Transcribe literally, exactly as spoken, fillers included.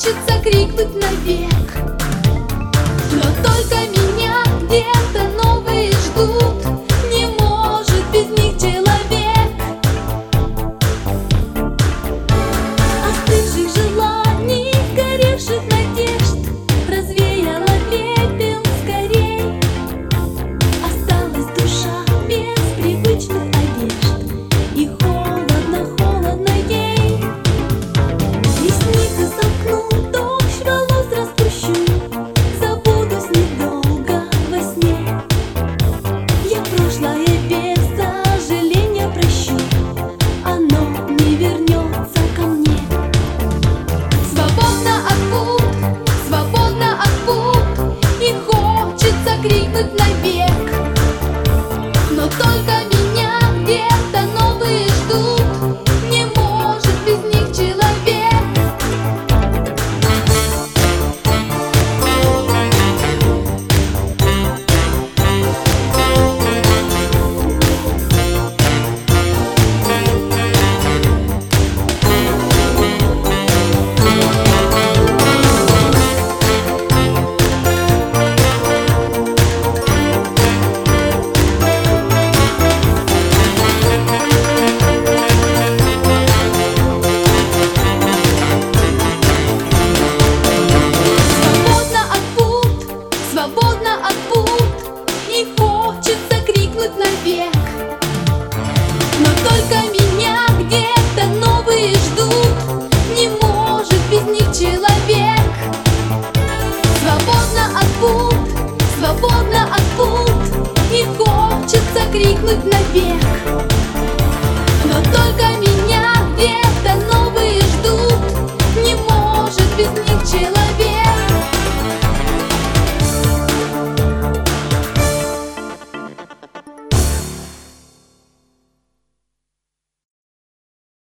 хочется крикнуть навек. Но только меня где-то новые ждут, не может без них человек. Остывших желаний, горевших надежд развеяла пепел скорей. Осталась душа без привычных одежд, и холодно, холодно ей. Ресницы сомкну, дождь волос распущу, забудусь недолго во сне. Я прошлое без сожаления прощу, оно не вернется ко мне. Свободно от пут, свободно от пут, и хочется крикнуть навек. Но только меня где-то новые ждут, не может без них человек. Свободно от пут, и хочется крикнуть навек. Но только меня где-то новые ждут, не может без них человек. Свободно от пут, свободно от пут, и хочется крикнуть навек.